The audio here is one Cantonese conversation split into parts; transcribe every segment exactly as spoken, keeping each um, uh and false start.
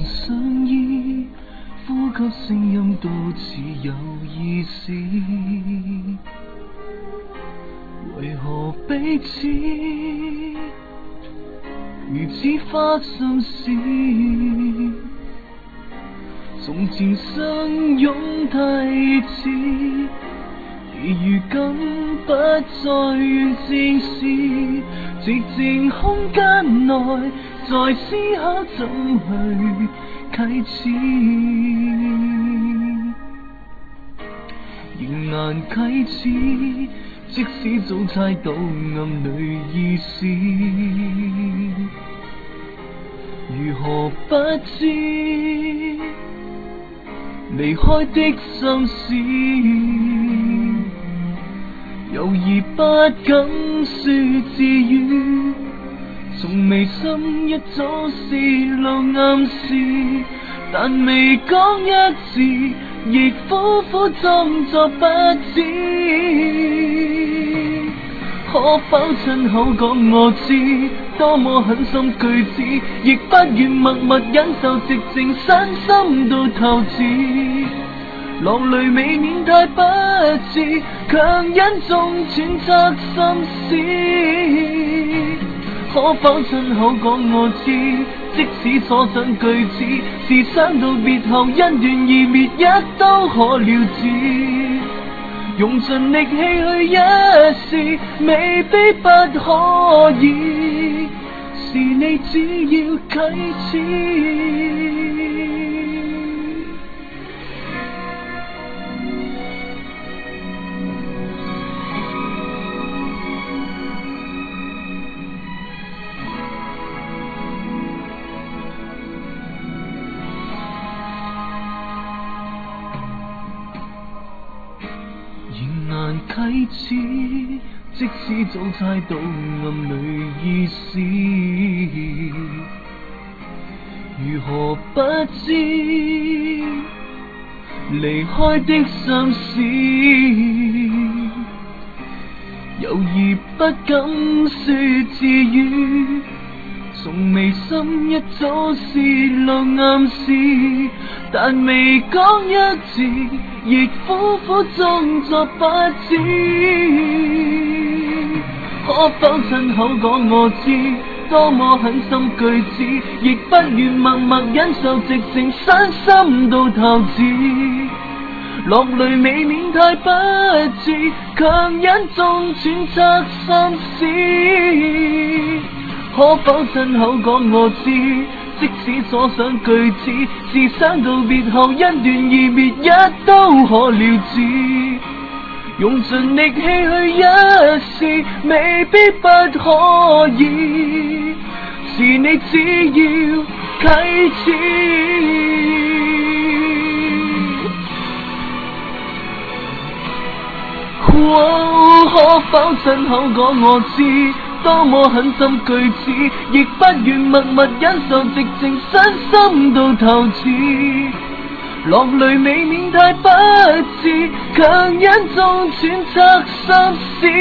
相依，呼吸聲音都似有意思，為何彼此如此花心思？從前相擁太似，而如今不再願正視，寂靜空間內在思考怎去啟齒，仍難啟齒，即使早猜到暗裏意思，如何不知離開的心事，猶豫不敢說自語，從眉心一早洩露暗示，但未講一字，亦苦苦裝作不知。可否親口講我知，多麼狠心句子，亦不願默默忍受寂靜身心到透支，落淚未免太不智，強忍中揣測心思。可否親口講我知，即使所想句子，是想到別後恩斷義滅一都可了之，用盡力氣去一試，未必不可以，是你只要啟齒。難啟齒，即使早猜到暗裏意思，如何不知離開的心事，猶豫不敢說自語，從眉心一早洩露暗示，但未講一字，亦苦苦裝作不知。可否親口講我知，多麼狠心句子，亦不願默默忍受寂靜傷心到透支，落淚未免太不智，強忍中揣測心思。可否親口講我知，即使所想句子，是想到別後恩斷義滅一都可了之，用盡力氣去一試，未必不可以，是你只要啟齒。哦，可否親口講我知，多麼狠心句子，亦不願默默忍受寂靜傷心到透支，落淚未免太不智，強忍中揣測心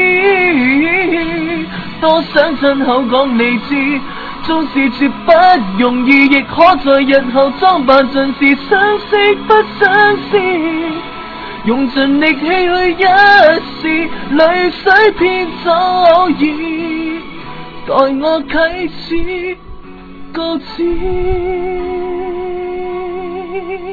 思。多想親口講你知，縱是絕不容易，亦可在日後裝扮盡是相識不相思，用盡力氣去一試，淚水偏早已待我啟齒告知。